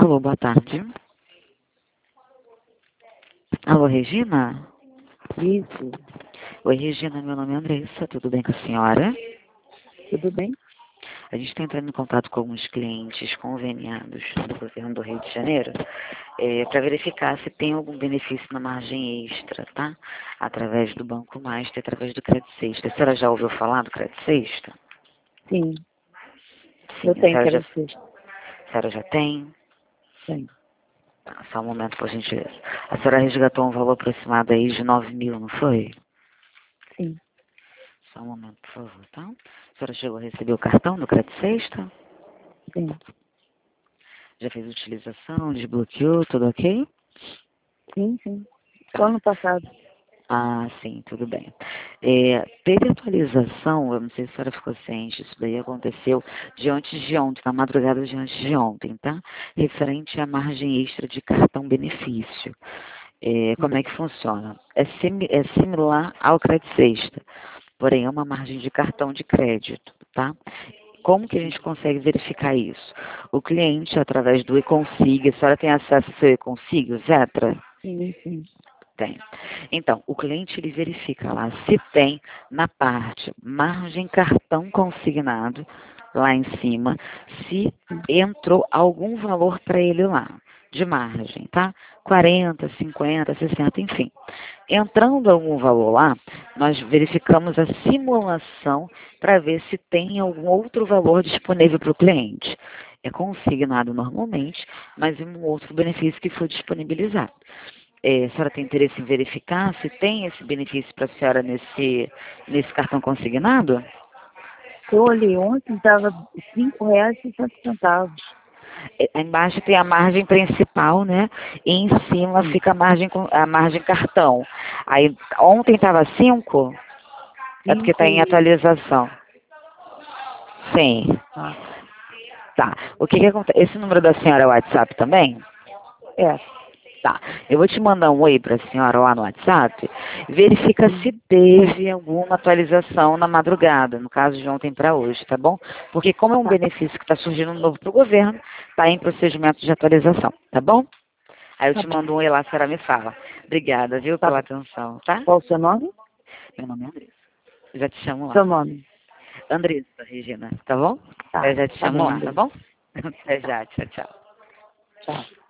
Alô, boa tarde. Alô, Regina? Isso, Oi, Regina, meu nome é Andressa, tudo bem com a senhora? tudo bem? A gente está entrando em contato com alguns clientes conveniados do governo do Rio de Janeiro para verificar se tem algum benefício na margem extra, tá? Através do Banco Master, através do Crédito Sexta. A senhora já ouviu falar do Crédito Sexta? Sim, Sim, eu tenho que agradecer. a senhora já tem? Tenho. Tá, só um momento, por gentileza. A senhora resgatou um valor aproximado aí de 9.000, não foi? Sim, Só um momento, por favor, tá? A senhora chegou a receber o cartão do Crédito Sexta? sim, Já fez utilização, desbloqueou, tudo ok? sim. Só ano passado. Ah, sim, tudo bem. Teve atualização, eu não sei se a senhora ficou ciente, isso daí aconteceu de antes de ontem, na madrugada de antes de ontem, tá? Referente à margem extra de cartão benefício. Como é que funciona? É similar ao Crédito Sexta, porém é uma margem de cartão de crédito, tá? Como que a gente consegue verificar isso? O cliente, através do eConsig, a senhora tem acesso ao seu eConsig, o Zetra? Sim. Tem. Então, o cliente ele verifica lá se tem na parte margem cartão consignado, lá em cima, se entrou algum valor para ele lá, de margem, tá? 40, 50, 60, enfim. Entrando algum valor lá, nós verificamos a simulação para ver se tem algum outro valor disponível para o cliente. É consignado normalmente, mas um outro benefício que foi disponibilizado. A senhora tem interesse em verificar se tem esse benefício para a senhora nesse cartão consignado? Eu olhei ontem, estava R$ 5,60. Embaixo tem a margem principal, né? E em cima Sim, fica a margem cartão. Aí, ontem estava 5, é porque está em 5 e... atualização. Sim. Ah, Tá. O que acontece? Esse número da senhora é o WhatsApp também? é. Tá. Eu vou te mandar um oi para a senhora lá no WhatsApp. Verifica se Sim. teve alguma atualização na madrugada, no caso de ontem para hoje, tá bom? Porque como é um Tá. benefício que está surgindo novo para o governo, está em procedimento de atualização, tá bom? Aí eu Tá te bom. mando um oi lá, a senhora me fala. Obrigada, viu, Tá pela bom. atenção, tá? Qual o seu nome? Meu nome é Andressa. Eu já te chamo lá. Seu nome. Andressa, Regina, tá bom? Tá. Eu já te Tá chamo bem, lá, tá André. bom? Até já, tchau, tchau. Tchau.